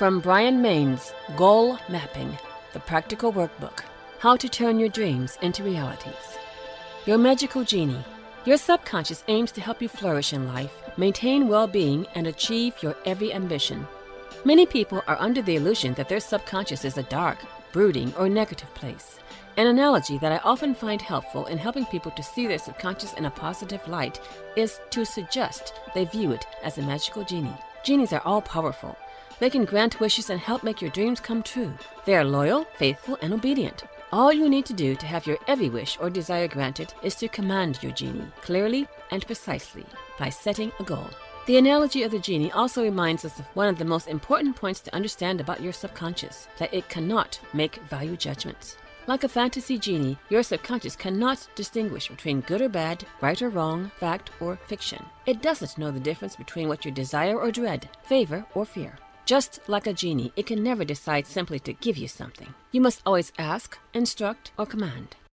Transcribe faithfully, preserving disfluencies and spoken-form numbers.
From Brian Main's Goal Mapping, the Practical Workbook, How to Turn Your Dreams into Realities. Your Magical Genie. Your subconscious aims to help you flourish in life, maintain well-being, and achieve your every ambition. Many people are under the illusion that their subconscious is a dark, brooding, or negative place. An analogy that I often find helpful in helping people to see their subconscious in a positive light is to suggest they view it as a magical genie. Genies are all-powerful. They can grant wishes and help make your dreams come true. They are loyal, faithful, and obedient. All you need to do to have your every wish or desire granted is to command your genie clearly and precisely by setting a goal. The analogy of the genie also reminds us of one of the most important points to understand about your subconscious, that it cannot make value judgments. Like a fantasy genie, your subconscious cannot distinguish between good or bad, right or wrong, fact or fiction. It doesn't know the difference between what you desire or dread, favor or fear. Just like a genie, it can never decide simply to give you something. You must always ask, instruct, or command.